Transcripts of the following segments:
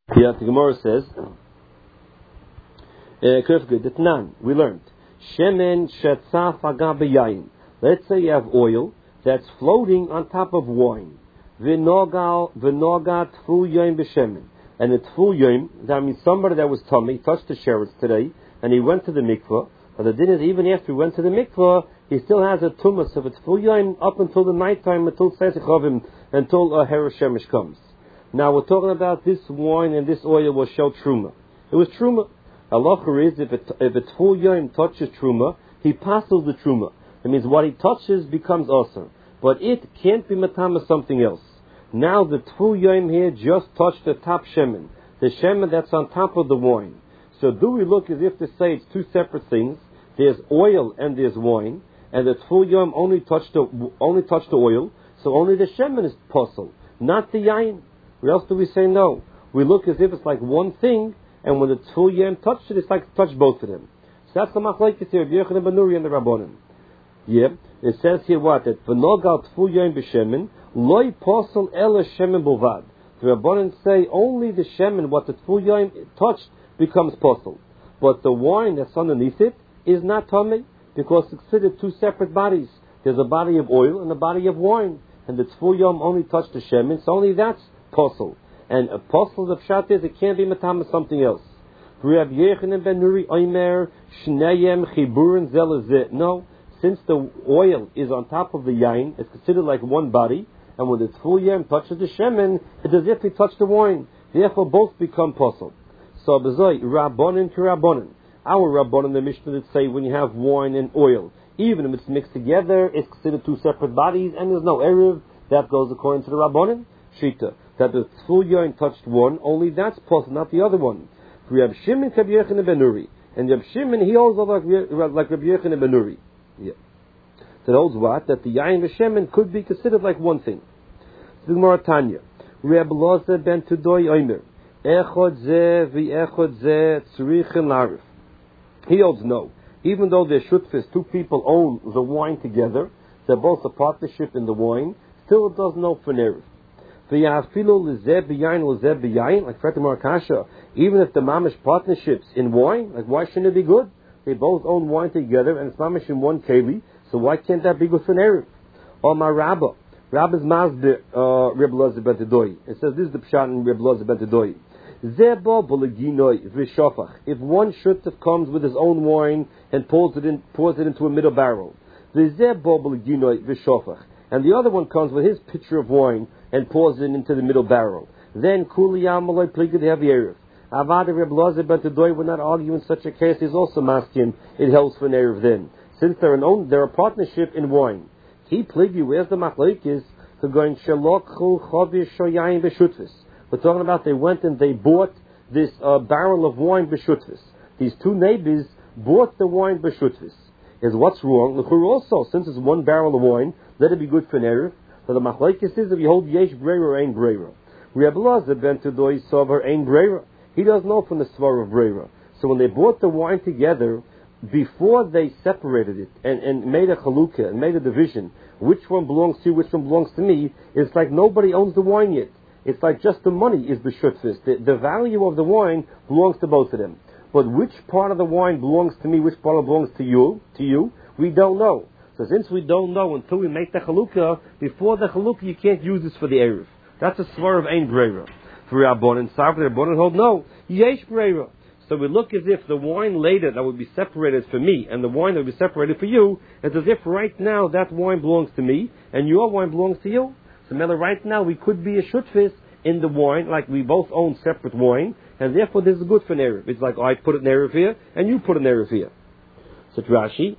Yeah, the Gemara says, we learned, Shemen shetzaf aga b'yayin. Let's say you have oil that's floating on top of wine. V'nogat tfu yoim b'shemen. And the tfu yoim, that means somebody that was tummy, touched the sheretz today, and he went to the mikvah, but the din is even after he went to the mikvah, he still has a tumas of its tfu yoim up until the nighttime, until Tzesichovim, until Hera Shemesh comes. Now we're talking about this wine and this oil was shel truma. It was truma. Halacha is if a tfu yoim touches truma, he passes the truma. That means what he touches becomes asur, but it can't be matama something else. Now the tfu yoim here just touched the top shemen, the shemen that's on top of the wine. So do we look as if to say it's two separate things? There's oil and there's wine, and the tfu yoim only touched the oil, so only the shemen is possible, not the yain. Or else do we say no? We look as if it's like one thing, and when the tfu yoim touched it, it's like to touch both of them. So that's the machlokes here, Rabbi Yochanan ben Nuri and the Rabbanim. Yeah, it says here what? That v'nogal tfu yoim b'shemen, loy posel ela shemen bovad. The Rabbanim say only the shemen, what the tfu yoim touched, becomes posel. But the wine that's underneath it is not tummy, because it's considered two separate bodies. There's a body of oil and a body of wine. And the tfu yoim only touched the shemen, so only that's posel. And a posel of pshat is it can't be matama something else. Rabbi Yochanan ben Nuri oimer shneyem chiburin zelazeh. No, since the oil is on top of the yain, it's considered like one body, and when the tfu yoim touches the shemen, it's as if he touched the wine. Therefore, both become posel. So, b'zoi rabbonin to rabbonin. Our rabbonin, the Mishnah, that say when you have wine and oil, even if it's mixed together, it's considered two separate bodies, and there's no eruv. That goes according to the rabbonin shita, that the tfu yoim touched one, only that's posel, not the other one. For Reb Shimon Rabbi Yochanan ben Nuri, and Reb Shimon he holds like Rabbi Yochanan ben Nuri. Yeah. So it holds what? That the yain v'shemen could be considered like one thing. The Gemara Tanya, Reb Loza ben Tudoy Omer, Echod zeh v'echod zeh tzrichen larif. He holds no. Even though they're shutfis, two people own the wine together, they're both a partnership in the wine, still it does no for nerif. Like Fatima Akasha, even if the mamish partnerships in wine, like why shouldn't it be good? They both own wine together and it's mamish in one keli, so why can't that be good for Erev? Or my Rabba's Mazda Reb Loza ben Tedoy. It says this is the pshat in Reb Loza ben Tedoy. If one shutaf comes with his own wine and pours it into a middle barrel, and the other one comes with his pitcher of wine and pours it into the middle barrel, then Kuliyam Malay Pligid have Erev. Avada Reb Loza ben Tedoy would not argue in such a case. He's also masking it helps for Erev then, since they're a partnership in wine. He pligi. Where's the machlokes? They're going shalokhu chavish shoyayin b'shutvis. We're talking about they went and they bought this barrel of wine b'shutvis. These two neighbors bought the wine b'shutvis. Is what's wrong? L'chur also, since it's one barrel of wine, let it be good for Erev. So the machlokes is if you hold yesh breira or ein breira. Reb Loza ben Tedoy sover ein breira. He doesn't know from the svar of breira. So when they bought the wine together, before they separated it and made a chalukah and made a division, which one belongs to you, which one belongs to me, it's like nobody owns the wine yet. It's like just the money is b'shutfis. The value of the wine belongs to both of them. But which part of the wine belongs to me, which part belongs to you, we don't know. So since we don't know until we make the chalukah, before the chalukah you can't use this for the Erev. That's a svar of ein breira. For Rabbanan, Savra Rabbanan hold no, yesh breira. So we look as if the wine later that would be separated for me and the wine that would be separated for you, it's as if right now that wine belongs to me and your wine belongs to you. So Mela, right now we could be a shutfis in the wine, like we both own separate wine, and therefore this is good for Erev. It's like I put an Erev here and you put an Erev here. So Rashi,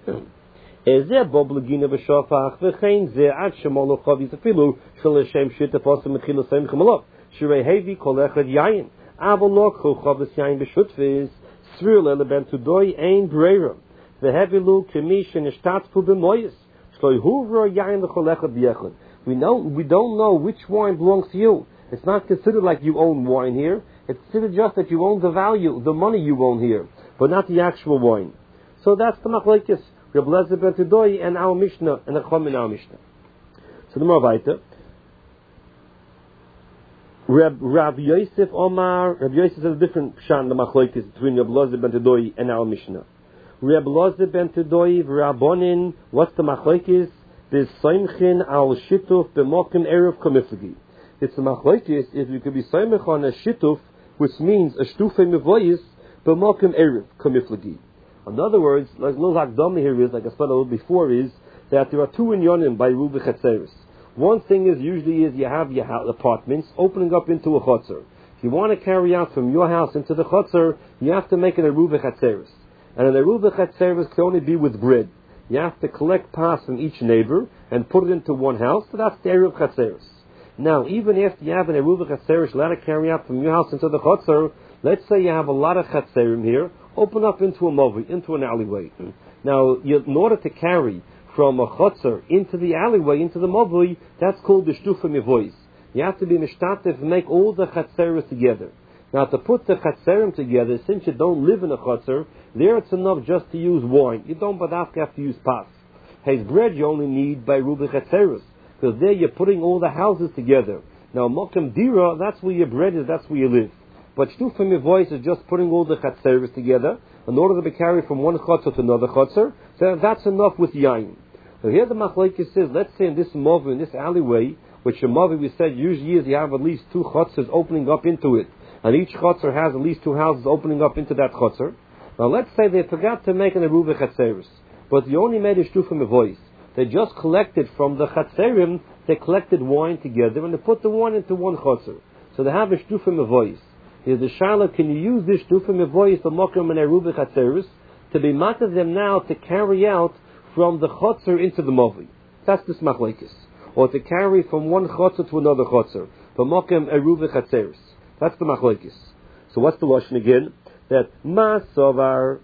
Ezeh bob legina v'shofach v'chein zeh ad shemolo chavis afilu shel Hashem shitafos mechila seim chemalot shirei hevi kol echad yayin avolok chu chavis yayin b'shutvis sril eleben tudoy ein breira v'hevilu kemi shenishtatfu b'moyis shloi huvra yayin l'chol echad b'yechad. We don't know which wine belongs to you. It's not considered like you own wine here. It's considered just that you own the value, the money you own here, but not the actual wine. So that's the machlokes. Reb Loza ben Tedoy and our Mishnah, and the Chum in our Mishnah. So the more weiter. Rav Yosef Omar, Rav Yosef has a different pshan, the machlokes between Rav Lozer ben Tedoi and our Mishnah. Rav Lozer ben Tedoi, Rabbonin, what's the machlokes? There's Soimchin al Shituf b'mokim erev komiflagi. It's the machlokes if you could be Soimch on a Shituf, which means a Shtufe Mevoyis b'mokim erev komiflagi. In other words, like little Hakdama here is, like I said a little before, is that there are two inyonim by Ruba Chatzeris. One thing is usually you have your apartments opening up into a chotzer. If you want to carry out from your house into the chotzer, you have to make an Aruba Chatzeris. And an Aruba Chatzeris can only be with bread. You have to collect pas from each neighbor and put it into one house, so that's the Aruba Chatzeris. Now, even if you have an Aruba Chatzeris allowed to carry out from your house into the chotzer, let's say you have a lot of Chatzerim here, open up into a movi, into an alleyway. Now, in order to carry from a chotzer into the alleyway, into the mavui, that's called the shtufa mivois. You have to be mishtatev, make all the chatzeros together. Now, to put the chatzerim together, since you don't live in a chotzer, there it's enough just to use wine. You don't badafka have to use pas. His bread you only need by ruba chatzeros, because there you're putting all the houses together. Now, mokem dira, that's where your bread is, that's where you live. But shtufa mivois is just putting all the chatzeros together in order to be carried from one chotzer to another chotzer. So that's enough with yain. So here the machlokes says, let's say in this movi, in this alleyway, which a movi we said usually is you have at least two chotzers opening up into it, and each chotzer has at least two houses opening up into that chotzer. Now let's say they forgot to make an Aruba Chatzeris, but they only made a shtufa mevois. They just collected from the chatzerim, they collected wine together, and they put the wine into one chotzer. So they have a shtufa mevois. Here's the shaila, can you use this shtufa mevois, the mokum and Aruba Chatzeris, to be matter them now to carry out from the chotzer into the movi? That's this machlokes. Or to carry from one chotzer to another chotzer. B'mokem eruva chatzeris. That's the machlokes. So what's the lashon again? That masovar,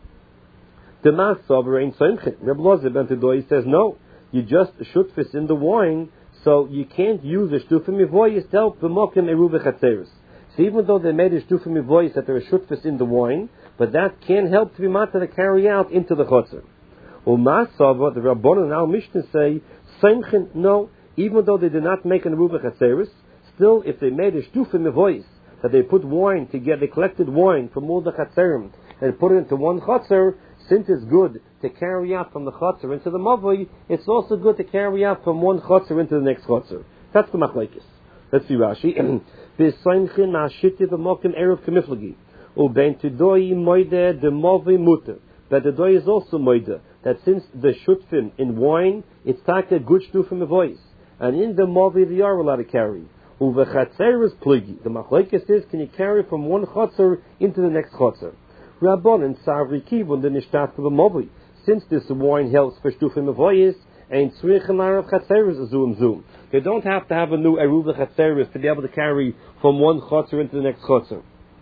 the masovar ain't soimchin. Reb Lozer ben Tedoi says no. You just shutfis in the wine, so you can't use a shtufa mivoyis to help b'mokem eruva chatzeris. So even though they made a shtufa mivoyis that there is shutfis in the wine, but that can't help to be matter to carry out into the chotzer. Umasava, the Rabbanon and our Mishnah say, Seimchen, no, even though they did not make an Aruba Chatzeris, still, if they made a shtufa mevois, that they put wine together, they collected wine from all the Chatzerim, and put it into one Chatzer, since it's good to carry out from the Chatzer into the Mavoi, it's also good to carry out from one Chatzer into the next Chatzer. That's the machlokes. Let's see Rashi. V'seimchen ma'ashiti v'mokim erev k'miflagi. U'bein tidoi moide de Mavoi muter. But the doi is also moide, that since the shutfin in wine, it's like a good shtufa mevois. And in the Mavi they are allowed to carry. Uvechatzeres pligi. The machlokes is, can you carry from one chotzer into the next chotzer? Rabbon and Savri Kivon the nishtat of the Mavi. Since this wine helps for shtufa mevois, and tzrichenar of chatzeres zoom. You don't have to have a new eruva chatzeres to be able to carry from one chotzer into the next chotzer.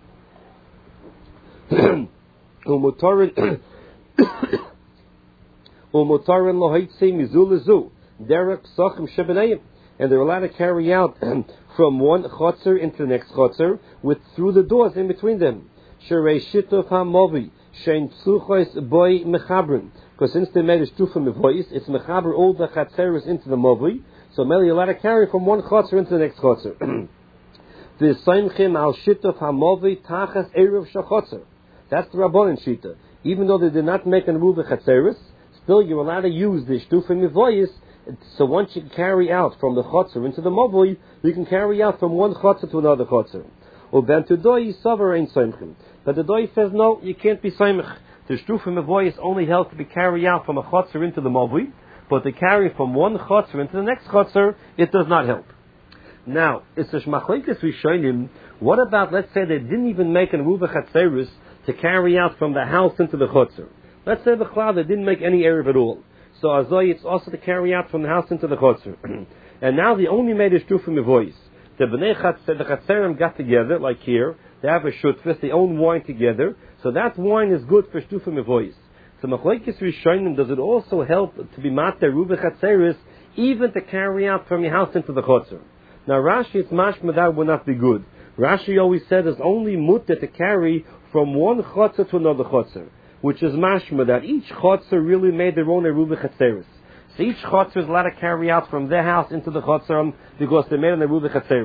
And they're allowed to carry out from one chotzer into the next chotzer with through the doors in between them. Because since they made a shtufa mevois, it's mechaber all the chatzeres into the movi. So Meli allowed to carry from one chotzer into the next chotzer. That's the Rabbanan Shita. Even though they did not make an Aruba Chatzeris, still you're allowed to use the shtufa mivoyis. So once you carry out from the chotzer into the mavoi, you can carry out from one chotzer to another chotzer. Uben to doi savar ain't soimchim. But the doi says no, you can't be soimich. The shtufa mivoyis only helps to be carried out from a chotzer into the mavoi, but to carry from one chotzer into the next chotzer, it does not help. Now, it's a shmachlekes rishonim. What about, let's say they didn't even make an Aruba Chatzeris to carry out from the house into the chotzer. Let's say the cloud, they didn't make any erev at all. So azoi, it's also to carry out from the house into the chotzer. And now they only made a shtufa mivois. The bnei chatzer, the chatzerim got together, like here, they have a shutfis, they own wine together, so that wine is good for shtufa mivois. So machlokes rishonim, does it also help to be mater ruba chatzeris, even to carry out from your house into the chotzer? Now Rashi, it's mashma that would not be good. Rashi always said it's only mutter to carry from one chotzer to another chotzer, which is mashma that each chotzer really made their own eruva chatzeris. So each chotzer is allowed to carry out from their house into the chotzer because they made an eruva chatzeris.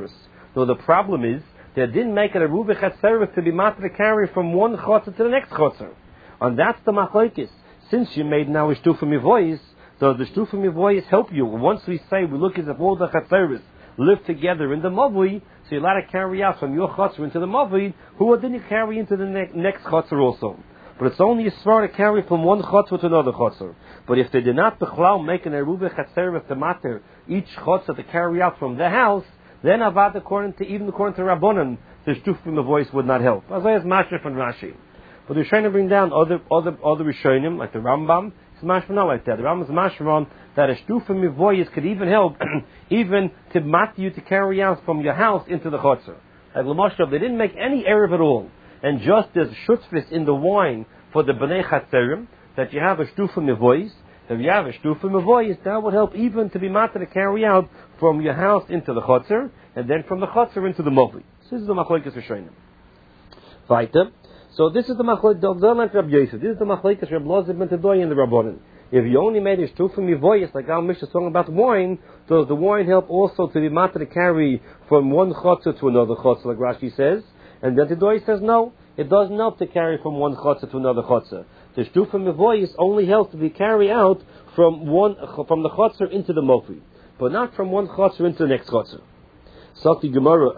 No, the problem is they didn't make it a Rubi Chatzeris to be matter to carry from one chotzer to the next chotzer. And that's the machlokes. Since you made now a shtufa mivoyis, does the shtufa mivoyis help you? Once we say we look as if all the Chatzeris live together in the Mavli, so you're allowed to carry out from your chotzer into the Mavli, who didn't you carry into the next chotzer also? But it's only a svara to carry from one chotzer to another chotzer. But if they did not b'chlal make an eruva chatzeres to matter each chotzer to carry out from the house, then avad according to Rabbanan, the shtufim the voice would not help. As I as Mashra from Rashi. But they're trying to bring down other Rishonim, like the Rambam. It's Mashra not like that. The Rambam is Mashra that a shtufim voice could even help, even to mat you to carry out from your house into the chotzer. Like Lamashra, they didn't make any erev at all. And just as shutzvis in the wine for the Bnei Chatzerim, that you have a shtufa mevois, if you have a shtufa mevois, that would help even to be matter to carry out from your house into the chotzer, and then from the chotzer into the movli. This is the machlokes Rishonim. Weiter. So this is the machlokes of Rabbi Yosef. This is the machlokes Rabbi Lozer ben Tedoy in the Rabbanan. If you only made a shtufa mevois, like our Mishnah is talking about wine, does the wine help also to be matter to carry from one chotzer to another chotzer, like Rashi says? And then Tedoy says no, it doesn't help to carry from one chotzer to another chotzer. The shtufa mevois only helps to be carried out from the chotzer into the mofri, but not from one chotzer into the next chotzer. Sakti Gemara.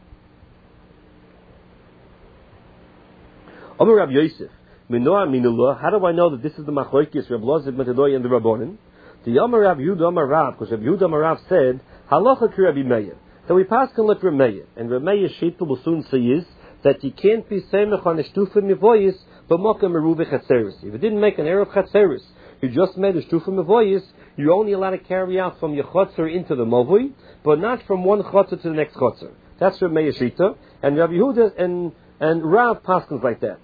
Amar Rabbi Yosef, Minoah Minullah. How do I know that this is the machlokes Rabbi Lozer ben Tedoy and the Rabbanan? The Amar Rabbi Yehuda Amar Rav, because Rabbi Yehuda Amar Rav said halacha ki Rabbi Meir. So we pass can let Rabbi Meir, and Rabbi Meir's shita will soon say is that you can't be semech on a shtufa mevoyis, but mokem eruva chatzeris. If you didn't make an erev chatzeris, you just made a shtufa mevoyis, you're only allowed to carry out from your chotzer into the movui, but not from one chotzer to the next chotzer. That's Rabbi Meir's shita, and Rabbi Yehuda and Rav paskins like that.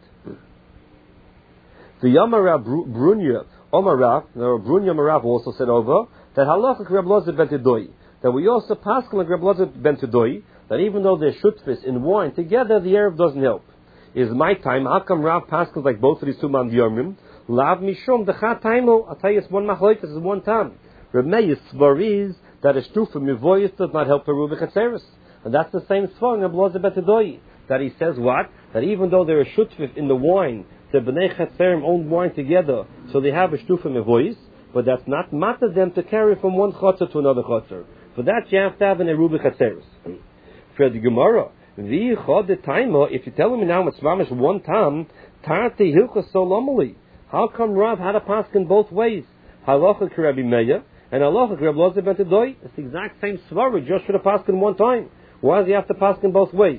The Yamar Rav Brunya Omar Rav, Brunya Rav also said over that halacha Rabbi Lozer ben Tedoy, that we also paskin like Rabbi Lozer ben Tedoy, that even though they're shutfis in wine together, the erev doesn't help. Is my time? How come Rav paskins like both of these two man yomim? Lav mishum dechat taimo. I'll tell you, it's one machlokes, it's one time. Reb Meir's svar is that a shtufa mivoyis does not help peruva chatzeris, and that's the same svar in Rabbi Lozer ben Tedoy. That he says what? That even though they're a shutfis in the wine, the bnei chatzerim own wine together, so they have a shtufa mivoyis, but that's not matter them to carry from one chotzer to another chotzer. For that you have to have an eruva chatzeris. For the Gemara, if you tell me now it's mamish one time, tarti hilchos solomali. How come Rav had a paskin both ways? Halacha Rabbi Meir and halacha Rabbi Lozer ben Tedoy. It's the exact same svara, just for the paskin one time. Why does he have to paskin both ways?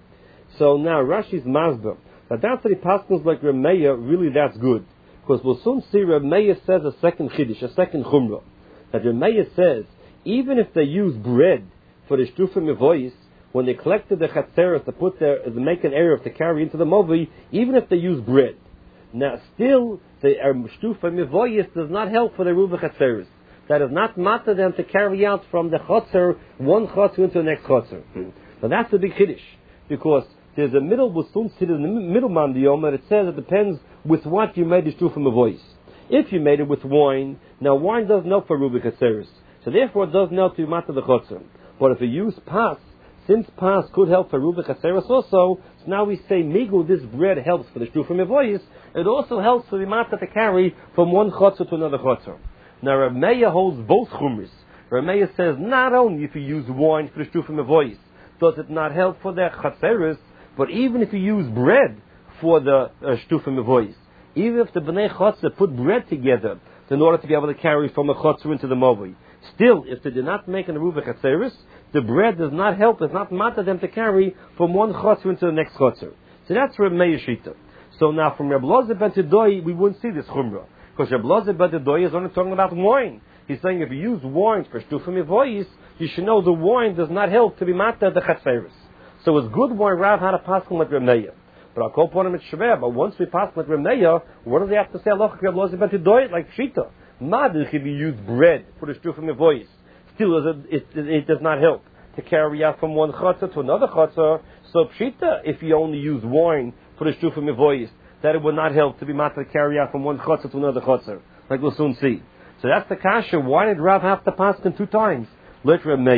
So now Rashi's masber, but that's the paskins like Rabbi Meir, really that's good, because we'll soon see Rabbi Meir says a second chiddush, a second chumrah. That Rabbi Meir says even if they use bread for the shtufa mevoyis, when they collected the chatzeres to make an erev to carry into the movi, even if they use bread, now still the shtufa mevoyis does not help for the ruva chatzeres. That does not matter them to carry out from the chotzer one chotzer into the next chotzer. So that's the big chiddush, because there's a middle in the middle man diyom, and it says it depends with what you made the shtufa mevoyis. If you made it with wine, now wine doesn't help for ruva chatzeres, so therefore it doesn't help to matter the chotzer. But if you use pas, since pas could help for ruva chatzeres also, so now we say migu, this bread helps for the shtufa mevoyis. It also helps for the matzah to carry from one chotzer to another chotzer. Now Reb Meir holds both chumris. Reb Meir says not only if you use wine for the shtufa mevoyis does it not help for the chatzeres, but even if you use bread for the shtufa mevoyis, even if the bnei chotzer put bread together in order to be able to carry from a chotzer into the movi, still if they did not make an ruva chatzeres, the bread does not help, does not matter them to carry from one chotzer into the next chotzer. So that's Reb Meir shita. So now from Reb Lozer ben Tedoy, we wouldn't see this chumrah, because Reb Lozer ben Tedoy is only talking about wine. He's saying if you use wine for shtufa mevoyis, you should know the wine does not help to be matter the chatzeres. So it's good wine Rav had a paskin like Reb Meir. But I'll call upon him at Shver. But once we pass like Reb Meir, what do they have to say? Allah Reb Lozer ben Tedoy like shita. Madich if you use bread for the shtufa mevoyis, still it does not help to carry out from one chotzer to another chotzer. So pshita, if you only use wine for the shtufa mevoyis, that it would not help to be matter to carry out from one chotzer to another chotzer, like we'll soon see. So that's the kasha. Why did Rav have to pass in two times? Let Reb Meir,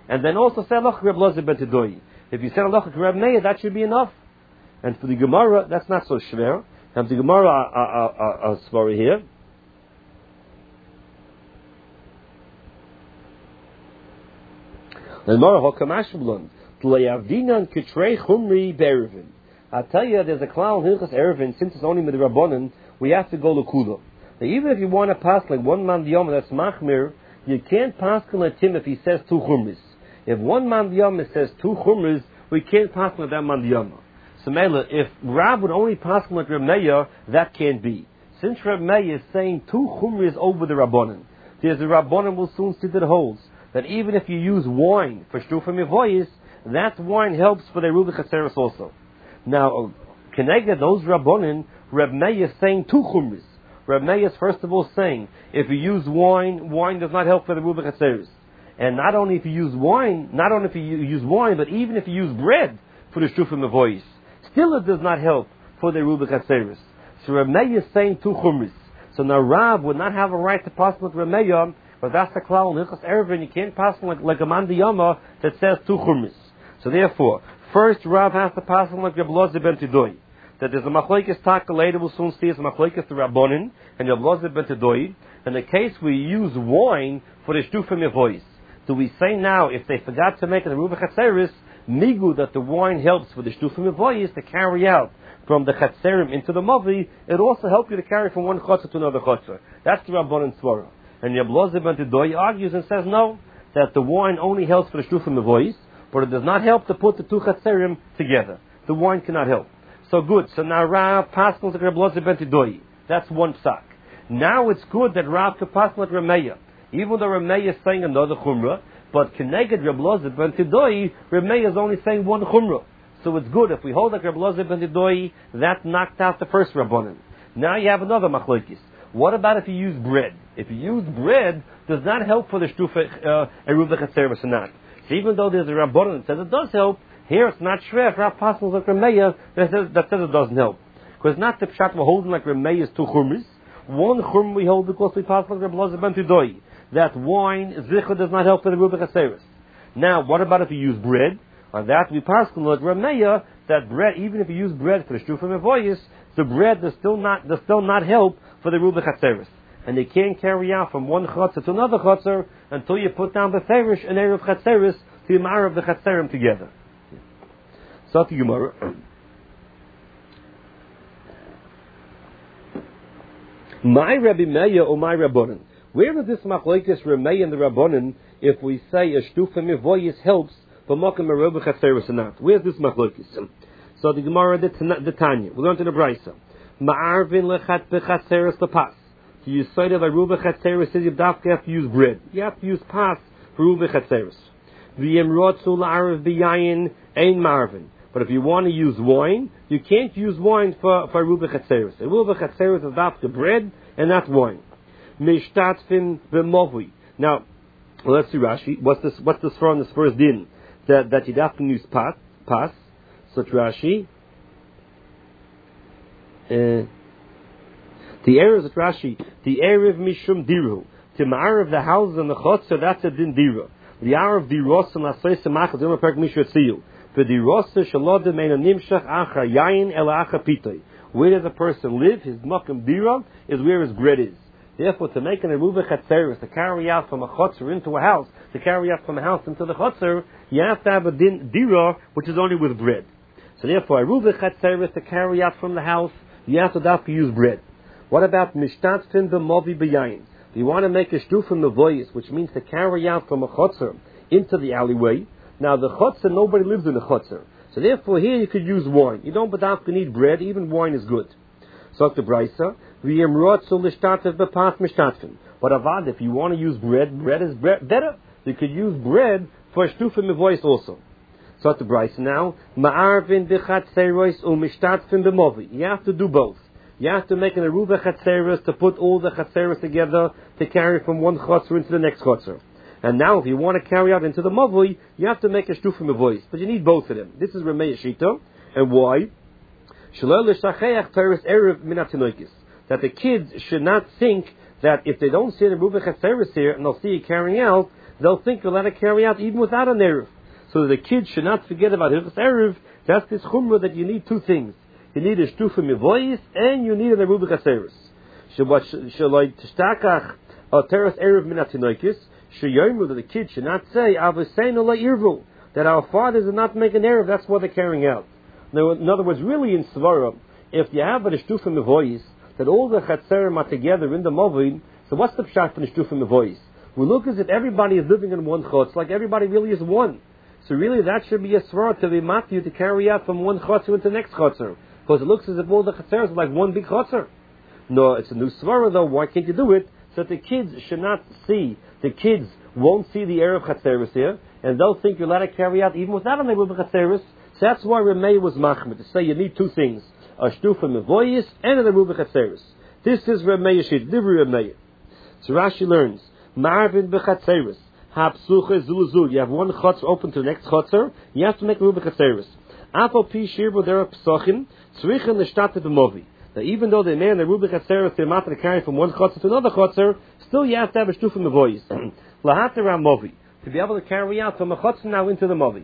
and then also say Halacha Reb Elazar ben Tedoi. If you say Halacha Reb Meir, that should be enough. And for the Gemara, that's not so schwer. And the Gemara a story here. The Gemara Hokamashblon Tlayavdinan Kitrei Chumri Berevin. I tell you, there's a klal in Hilchas Erevin. Since it's only with the Rabbanon, we have to go to Kula. Now, even if you want to pass like one man diyom that's machmir, you can't pass like him if he says 2 chumris. If one man diyom says 2 chumris, we can't pass like that man diyom. So, Mela, if Rab would only pass like Reb Meir, that can't be. Since Reb Meir is saying 2 chumris over the Rabbanon, there's a Rabbanon will soon see that holds that even if you use wine for shtrufim mevoyis, that wine helps for the Ruba Chatzeres also. Now, connected those Rabbanon, Reb Meir is saying 2 chumris. Reb Meir is first of all saying, if you use wine, wine does not help for the Ruba Chatzeres. And not only if you use wine, but even if you use bread for the shtrufim mevoyis, still it does not help for the Ruba Chatzeres. So Reb Meir is saying 2 chumris. So now Rab would not have a right to pass like Reb Meir, but that's the klal in Hilchas Erevin. You can't pass like a man diyama that says 2 chumris. So therefore, first Rab has to pass like Reb Elazar ben Tedoi. That there's a machlokes taka later, we'll soon see it's a machlokes to Rabbanon and Reb Elazar ben Tedoi. In the case we use wine for the shtrufim mevoyis, do we say now if they forgot to make it a Ruba Chatzeres, migu that the wine helps for the shtrufim mevoyis to carry out from the Chatzerim into the Mavi, it also helps you to carry from one chotzer to another chotzer. That's the Rabbanon Svara. And Reb Elazar ben Tedoi argues and says no, that the wine only helps for the shtrufim mevoyis, but it does not help to put the 2 Chatzerim together. The wine cannot help. So good. So now Rav passes like Reb Elazar ben Tedoi. That's one psak. Now it's good that Rav could pass like Reb Meir. Even though Reb Meir is saying another chumrah, but connected Reb Elazar ben Tedoi, Reb Meir is only saying 1 chumrah. So it's good. If we hold like Reb Elazar ben Tedoi, that knocked out the first Rabbanon. Now you have another machlokes. What about if you use bread? If you use bread, does not help for the shtufa Eruv Chatzeres or not? So even though there's a Rabbanon that says it does help, here it's not shver. If Rav passes like Reb Meir that says it doesn't help. Because not the pshat we're holding like Reb Meir is 2 chumris. 1 chum we hold because we pass like Reb Elazar ben Tedoi. That wine, zichur, does not help for the Eruv Chatzeres. Now, what about if you use bread? On that we pass like Reb Meir that bread, even if you use bread for the shtrufim mevoyis, the bread does still not help for the Ruba Chatzeres. And they can't carry out from one chotzer to another chotzer until you put down the ferish and Erev Chatzeres to the Ma'ar of the Chatzerim together. So to Gemara. My Rabbi Meir or my Rabbanon. Where is this machlokes Reb Meir and the Rabbanon if we say a shtrufim mevoyis helps for Mokum Erev Chatzeres or not? Where's this machlokes? So the Gemara, the Tanya. We learned in the Brisa. Ma'arvin lechat bechatzeres lepas. So you say that a Ruba Chatzeres says you have to use bread. You have to use pas for Ruba Chatzeres. V'yem rotzu la'arav b'yayin ein marvin. But if you want to use wine, you can't use wine for Ruba Chatzeres. A Ruba Chatzeres is dafka bread and not wine. Mishtatfin b'movui. Now, let's see Rashi. What's this from this first din? That you have to use pas. Such Rashi. The Erev is Rashi. The Erev mishum diru. To ma'arav the houses and the chotzer, that's a din dira. The Erev diros and lasay semachas yom perk mishu etziyu. For diros shalod meina nimshach acha yayin el acha pitay. Where does a person live? His makom dira is where his bread is. Therefore, to make an eruva chatzeres, to carry out from a chotzer into a house, to carry out from a house into the chotzer, you have to have a din dira, which is only with bread. So therefore, eruva chatzeres to carry out from the house, you have to use bread. What about mishtatfin b'movi b'yayin? If you want to make a shtrufim mevoyis, which means to carry out from a chotzer into the alleyway. Now the chotzer, nobody lives in the chotzer. So therefore here you could use wine. You don't need bread, even wine is good. So the Brisa, v'yem rotzu l'shtatef b'pas mishtatfin. But avad, if you want to use bread, bread is better. You could use bread for shtrufim mevoyis also. So the Brisa now, ma'arvin b'chatzeros u'mishtatfin b'movi. You have to do both. You have to make an eruva chatzeres to put all the chatzeres together to carry from one chotzer into the next chotzer. And now, if you want to carry out into the mavui, you have to make a shtrufim mevoyis. But you need both of them. This is Ramei Shita. And why? That the kids should not think that if they don't see the eruva chatzeres here and they'll see it carrying out, they'll think you're allowed to carry out even without an Erev. So that the kids should not forget about Hilchos Erev. That's this chumrah that you need two things. You need a shtufa mivoyis and you need an Eruv Chaseris. Shaloi Tishtakach Teres Erev Min HaTinoikis. Sheyomu, that the kids should not say Avaseinu LaIrvu, that our fathers did not make an Erev, that's what they're carrying out. Now, in other words, really in Svara, if you have a shtufa mivoyis, that all the Chatzerim are together in the Movin, so what's the pshat for the shtufa mivoyis? We look as if everybody is living in one chutz, like everybody really is one. So really that should be a svara to be matthew to carry out from one chutzer into the next chutzer. Because it looks as if all the chatzeres are like one big chutzer. No, it's a new svara though. Why can't you do it? So that the kids should not see. The kids won't see the Erev Chatzeres here, and they'll think you're allowed to carry out even without an Erev Chatzeres. So that's why Ramey was machmir, to say you need two things. A shtufa mevoyis and an Erev Chatzeres. This is Ramey Yeshit, Divri Ramey. So Rashi learns, Marvin b'Chatzeres. You have one chutz open to the next chutzer, you have to make Eruv Chatzeres. Afal pi shirbo dera psachim, tzrichen l'shtatet b'movi. Now even though they may in the Eruv Chatzeres, they're not to carry from one chutzer to another chutzer, still you have to have a shtufa mevoyis. Lahat around movi, to be able to carry out from a chutzer now into the movi.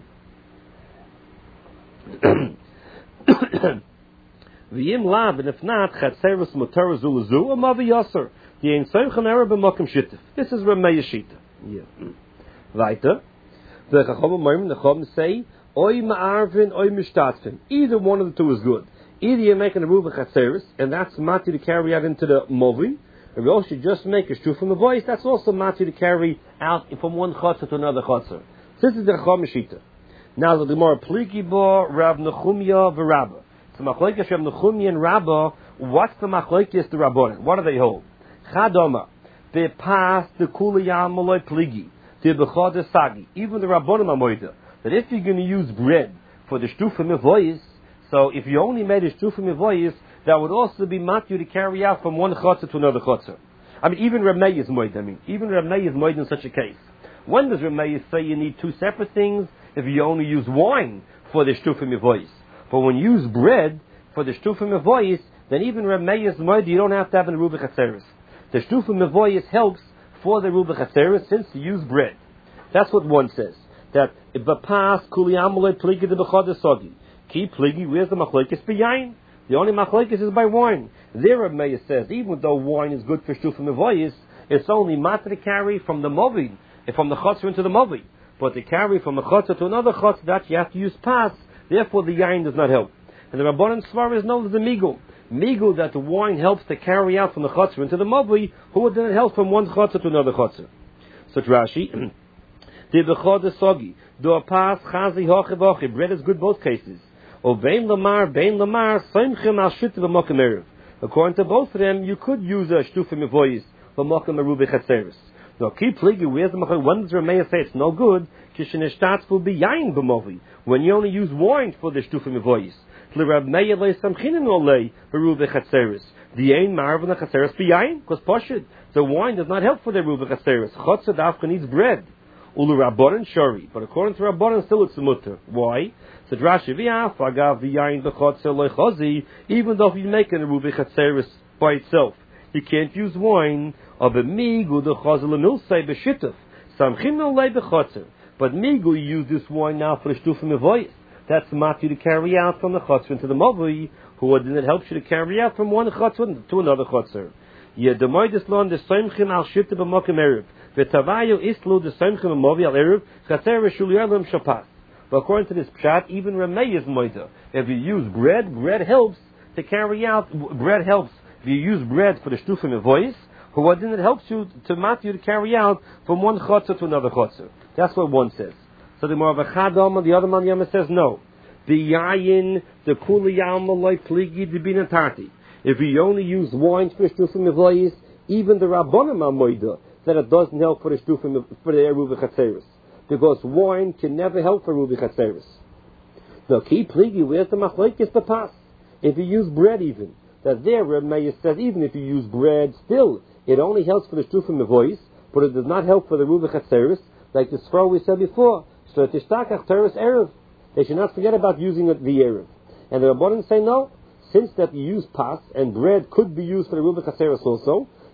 V'yim lav, and if not, Chatzeres mutar zuluzu, a movi yoser. The ein soichem ereb b'mokim shittif. This is Ramey Yeshita. Yeah. Weiter. The Chacham say, Oy ma'arvin, oy mishtatzvin. Either one of the two is good. Either you make an Eruv Chatzeres, and that's mati to carry out into the movi, or you also just make a shtufa mevoyis, that's also mati to carry out from one chotzer to another chotzer. This is the Chacham Shita. Now the Gemara Pligi bo Rav Nechumya v'Rabba. So Machlokes Rav Nechumya and Rabba, what's the Machlokes the Rabbanim? What do they hold? Chadoma. They pass the kuliyam maloi pligi, the bechad sagi. Even the rabbonim amoida that if you're going to use bread for the shtufa mevoyis, so if you only made a shtufa mevoyis, that would also be matthew to carry out from one chotzer to another chotzer. I mean, even Ramey is moed. Even Ramey is moed in such a case. When does Ramey say you need two separate things? If you only use wine for the shtufa mevoyis, but when you use bread for the shtufa mevoyis, then even Ramey is moed. You don't have to have an Eruv Chatzeres. The shtufa mevoyis helps for the Eruv Chatzeres since you use bread. That's what one says. That if the pas kuliyam maloi pligi the bechad sagi. Ki pligi, where's the machlokes b'yayin? The only machlokes is by wine. There Ramey says, even though wine is good for shtufa mevoyis, it's only matter to carry from the movi, from the chotzer into the movi. But to carry from a chotzer to another chotzer, that you have to use pas, therefore the yayin does not help. And the Rabbanan Svar is known as the migul. Migul, that the wine helps to carry out from the chotzer into the movi, who would then help from one chotzer to another chotzer. Such Rashi, the bechad sagi, do a pas chazi hoche voche. Bread is good both cases. O bein lamar, soimchem al shit v'mokem erev. According to both of them, you could use a shtufa mevoyis v'mokem eruv chatzeres. Now, keep pligi. Where's the machlokes? When does Ramey say it's no good? Kisheneshtatz will be yain b'movi. When you only use wine for the shtufa mevoyis. L'Rabmeya le samchinin olei eruv chatzeres. The ein marv and the chatzeres be yain because poshid. The wine does not help for the eruv chatzeres. Chotzer dafka needs bread. Ulu Rabbanan shari, but according to Rabbanan still it's a mutter. Why? So Rashi v'yaf agav v'yayin b'chotzer loichazi. Even though if you make an eruv chatzeres by itself, you can't use wine. Of a migu the chazel milsei b'shituf samchim olei b'chotzer. But migu, you use this wine now for the shtufa mevoyis. That's matthew to carry out from the chotzer into the movi. Who then it helps you to carry out from one chotzer to another chotzer. Yedemoides lon the samchim al shituf b'mokem erev. V'tavayu islu the samchim movi al erev chatzeres shuliyarlim shapas. But according to this pshat, even Ramey is moida. If you use bread, bread helps to carry out. Bread helps. If you use bread for the shtufa mevoyis, who then it helps you to matthew to carry out from one chotzer to another chotzer. That's what one says. So the more of a chadam and the other man yama says no. The yayin, the kuliyam maloi pligi the binatati. If you only use wine for the shtufa mevoyis, even the rabbanim amoida that it doesn't help for the shtufa for the eruv chatzeres, because wine can never help for eruv chatzeres. Now ki pligi, where's the machlokes the pas? If you use bread even, that there Ramey says even if you use bread still. It only helps for the shtufa mevoyis, but it does not help for the eruv chatzeres, like the sfar we said before. So tishtakach teres erev. They should not forget about using it the erev. And the Rabbanan say no, since that you use pas and bread could be used for the eruv chatzeres also.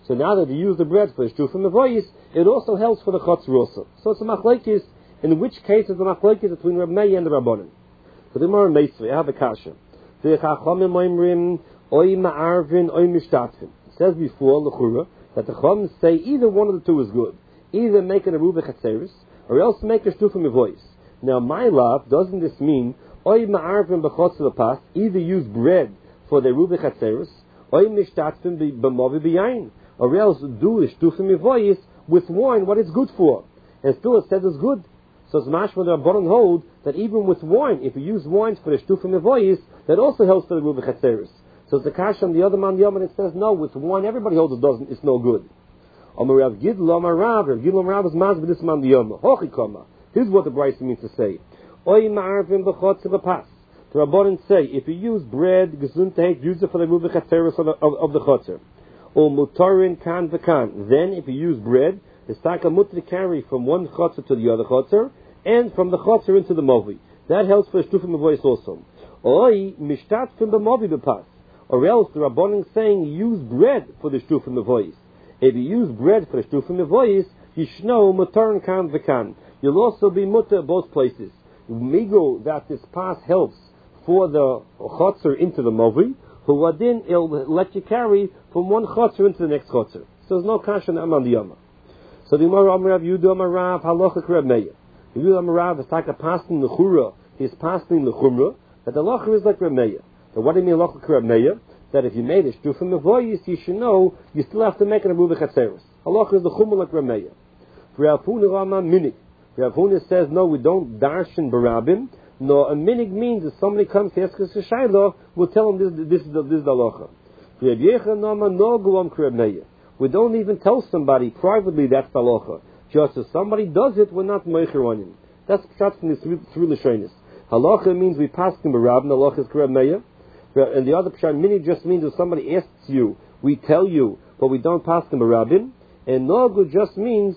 So now that you use the bread for the shtufa mevoyis, it also helps for the chotzer also. So it's a machlekes. In which case is the machlekes between Reb Meir and the Rabbanim? So the Gemara Meisvei, I have a kasha. The Chachamim oimrim oy ma'arvin oy mishtatzin. It says before l'chura that the Chachamim say either one of the two is good, either make an aruba chatzeris or else make a shtufa mevoyis. Now, my love, doesn't this mean oy ma'arvin b'chotzer l'pas, either use bread for the aruba chatzeris oy mishtatzin b'movi b'yayin, or else do a shtufa mevoyis with wine what it's good for, and still it says it's good. So it's mashma the Rabbanan hold that even with wine, if you use wines for the shtufa mevoyis, that also helps for the ruba chatzeris. So it's a kasha on the other man yom, and it says no, with wine everybody holds it doesn't, it's no good. Rav Gidlom Rav is mazbe this man yom. Hochikoma. Here's what the Brisa means to say. Oy ma'arvim b'chotzer b'pas. The Rabbanan say if you use bread gesundheit, use it for the ruba chatzeris of the chotzer. Or mutarin kan v'kan. Then if you use bread, it's taka mutter to carry from one chotzer to the other chotzer, and from the chotzer into the movi. That helps for a shtufa mevoyis also. Oi mishtat from the movi bepas. Or else the Rabbanan saying use bread for the shtufa mevoyis. If you use bread for the shtufa mevoyis, yishno mutarin kan v'kan. You'll also be mutter both places. Migo that this pas helps for the chotzer into the movi. Huadin it'll let you carry from one chotzer into the next chotzer. So there's no kasha on the yama. So the Gemara Amar Rav Yehuda Amar Rav Halacha Reb Meir. Yehuda Amar Rav is like a passing l'chura. He's passing l'chumra. That the halacha is like Reb Meir. So what do you mean halacha Reb Meir? That if you made a shtufa mevoyis, you should know you still have to make an aruba chatzeris. Halacha is the chumra like Reb Meir. For Rav Huna Rama minig. Rav Huna says no, we don't darshan barabim. No, a minig means if somebody comes to ask us a shayla, we'll tell him this is the halacha. Rav Yechon Nama no guam Reb Meir. We don't even tell somebody privately that's the halacha. Just if somebody does it, we're not meicher on him. That's pshat from the through l'shonis. Halacha means we pass him barab, and halacha is Reb Meir. And the other pshat mini just means if somebody asks you, we tell you, but we don't pass him barabim. And nogu just means,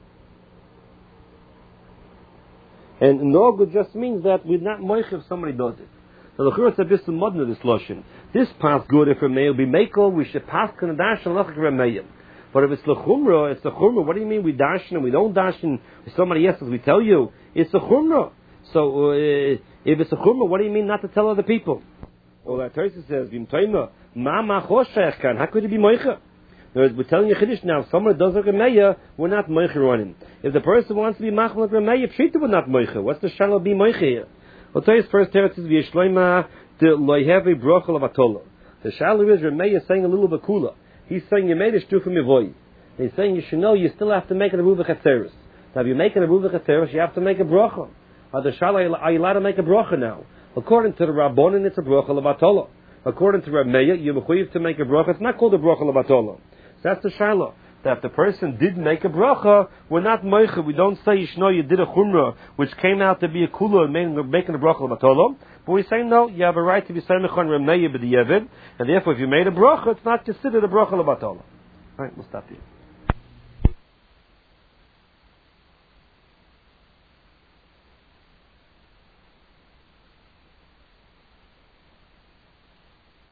that we're not meicher if somebody does it. So the church said this is modern this lotion. This pass good if Reb Meir be mekel, we should pass kanadash and halacha Reb Meir. But if it's the chumrah, it's the chumrah. What do you mean we dashin and we don't dashin? If somebody asks us, we tell you. It's a chumrah. So if it's a chumrah, what do you mean not to tell other people? Well, that Teresa says, "Vim toima ma machoshech kan." How could it be moicha? We're telling you chiddush now. If someone does like Reb Meir, we're not moicha on him. If the person wants to be machal like Reb Meir, treat him we're not moicha. What's the shalom be moicha here? Well, Teresa's first Teresa says, "V'yeshloima de loyhevi brochel of atola." The shalom is Reb Meir saying a little bit cooler. He's saying you made a shtufa mevoyis. He's saying you should know you still have to make an aruba chatzeris. Now if you make an aruba chatzeris, you have to make a bracha. Are you allowed to make a bracha now? According to the Rabbanan, it's a bracha levatola. According to Reb Meir, you're mechuyev to make a bracha. It's not called a bracha levatola. So that's the shaila. That if the person did make a bracha, we're not meicha. We don't say you should know you did a chumrah, which came out to be a kula and making a bracha levatola. But we say no, you have a right to be samech on Reb Meir b'diavad, and therefore if you made a bracha, it's not considered a bracha levatola. All right, we'll stop here.